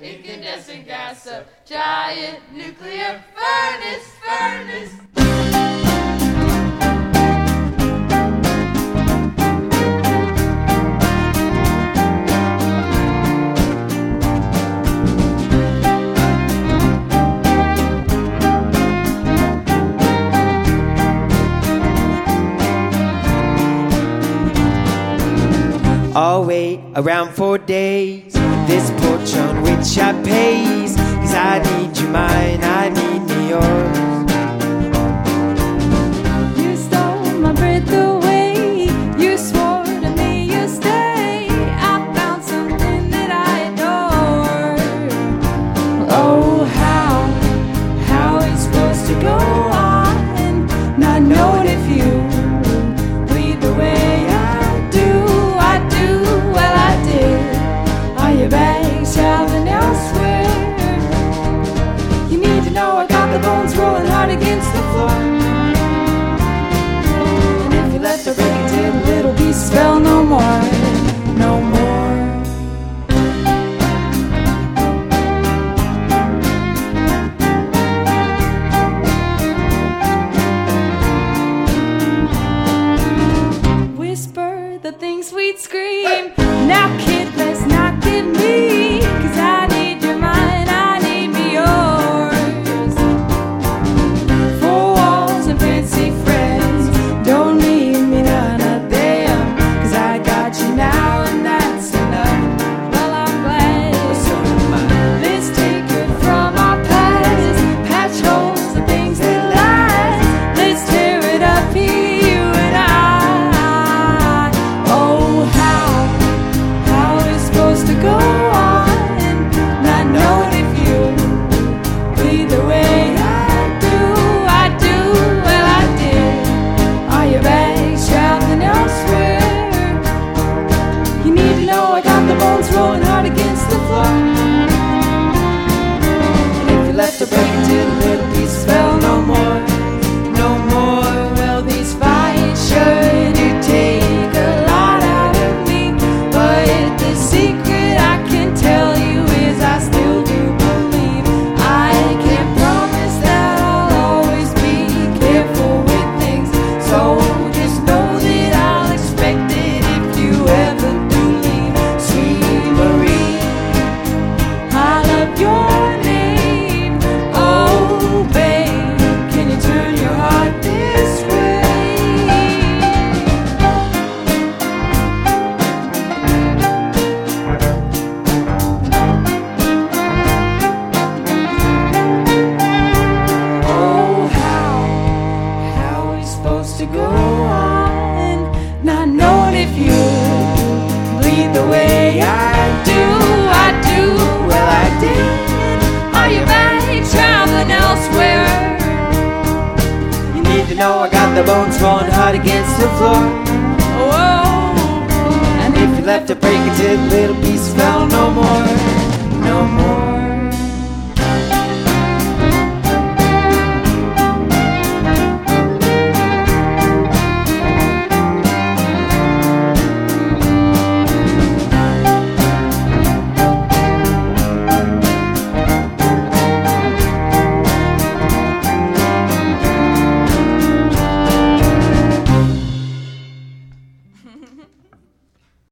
incandescent gas, a giant nuclear furnace. I'll wait around 4 days, this porch on which I pace, 'cause I need you mine, I need me yours. You stole my breath away, you swore to me you'd stay. I found something that I adore. Oh, how is supposed to go on, not knowing if you bleed the way your bags traveling elsewhere. You need to know I got the bones rolling hard against the floor. And if you left a break until the little piece fell, no more, no more. Whisper the things we'd scream. Now kid, let's not give me, 'cause I need your mind, I need me yours. Four walls and fancy friends, don't need me none of them, 'cause I got you now and that's enough. Well, I'm glad. Let's take it from our past, patch holes and things that last. Let's tear it up here, you and I. Oh, how is supposed to go on, not knowing if you bleed the way I do, well I did. Are your bags traveling elsewhere? You need to know I got the bones rolling hard against the floor. And if you left a break until the little piece fell, no more, no more. Well, these fights sure do take a lot out of me, but the secret I can tell you is I still do believe. I can't promise that I'll always be careful with things, so just know that I'll expect it if you ever do leave. Sweet Marie, I love your name. Oh babe, can you turn your heart this way? Oh, how is supposed to go on, not knowing if you bleed the way I do, well I did. Are your bags traveling elsewhere? You need to know I got the bones rolling hard against the floor. Oh, and if you left a break until the little piece fell, no more.